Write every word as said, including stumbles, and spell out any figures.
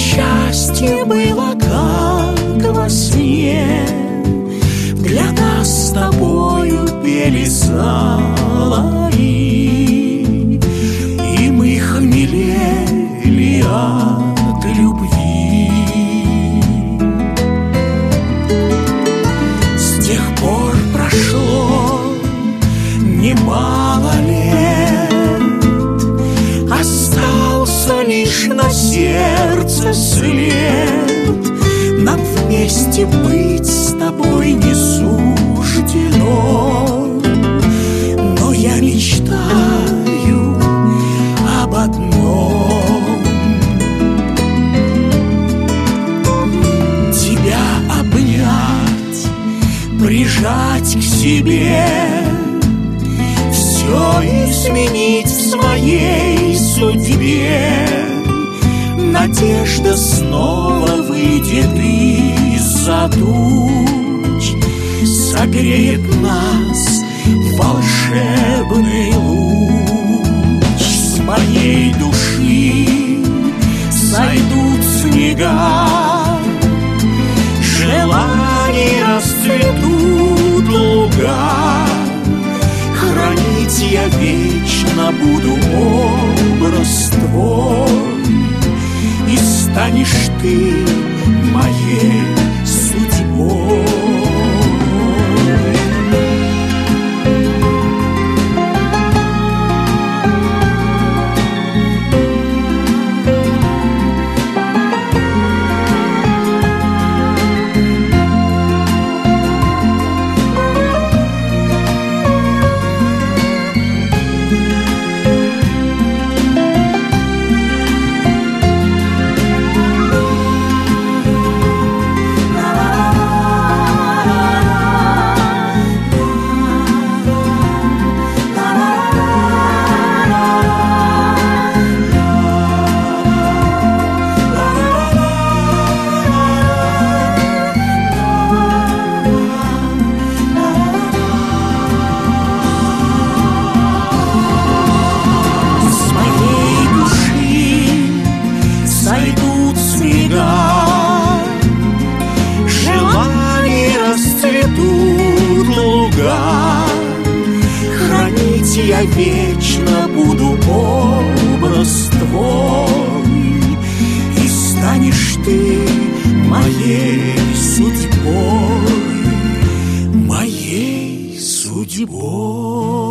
счастье было как во сне, для нас с тобою пели соловьи, и мы хмелели от любви. С тех пор прошло немало лет, остался лишь на сердце след. Нам вместе быть с тобой не суждено, но я мечтаю об одном: тебя обнять, прижать к себе, все изменить в своей судьбе. Надежда снова выйдет из-за туч, согреет нас волшебный луч. С моей души сойдут снега, желания расцветут луга. Хранить я вечно буду образ твой, и станешь ты моей судьбой. Сойдут снега, желания расцветут луга. Хранить я вечно буду образ твой, и станешь ты моей судьбой, моей судьбой.